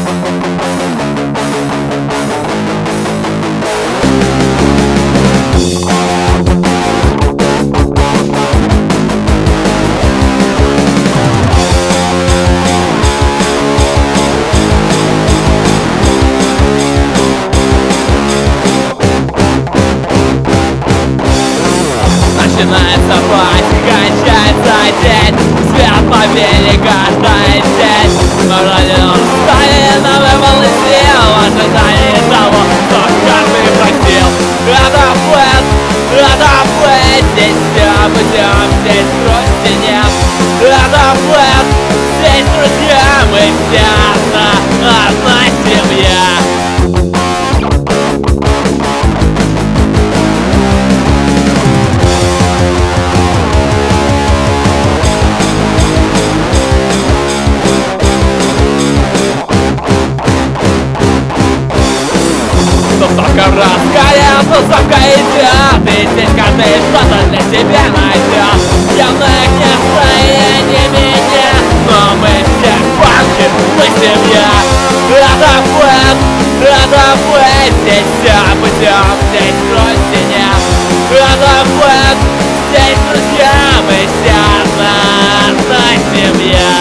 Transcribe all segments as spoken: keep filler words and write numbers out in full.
Начинается пасть, кончается день, свет по берегам тает тень. Мы вроде устали, но выпал из сил в ожидании того, что каждый просил. Это флэт, это флэт, здесь все путем, здесь грусти нет. Это флэт, здесь друзья, мы все одна, одна семья. Тусовка, тусовка идет, и здесь каждый что-то для себя найдет. Явно не состояние меня, но мы все панки, мы семья. Это флэт, это флэт, здесь все путем, здесь грусти нет. Это флэт, здесь друзья, мы все одна, одна семья.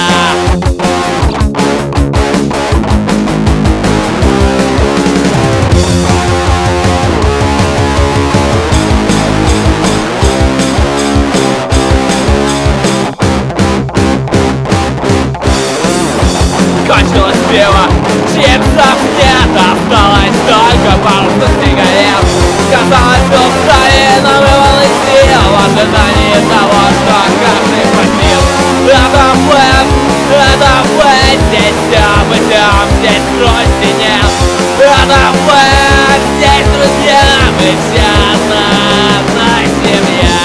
Кончилось пиво, чипсов нет, осталось только пару сигарет. Казалось, все встали, но вывал из сил в ожидании того, что каждый просил. Это флэт, это флэт, здесь все путем, здесь грусти нет. Это флэт, здесь друзья, мы все одна, одна семья.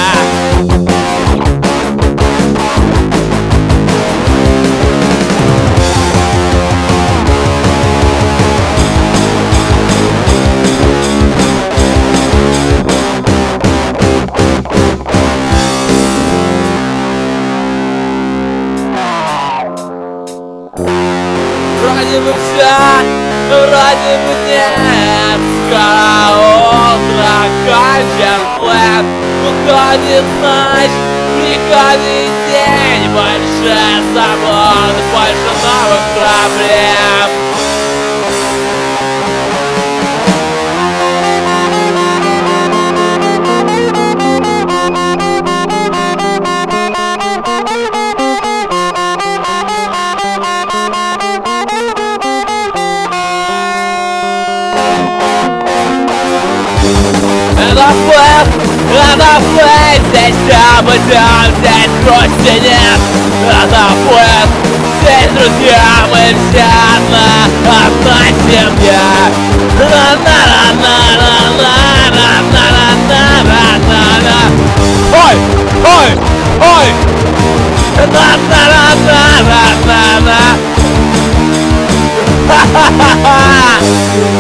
Вроде бы все, вроде бы нет. Скоро утро, кончен флэт. Уходит ночь, приходит день. Больше забот, больше новых проблем. Это флэт, это флэт, здесь все путем, здесь грусти нет. Это флэт, здесь друзья, мы все одна, одна семья. Ой, ой, ой. Ха-ха-ха-ха.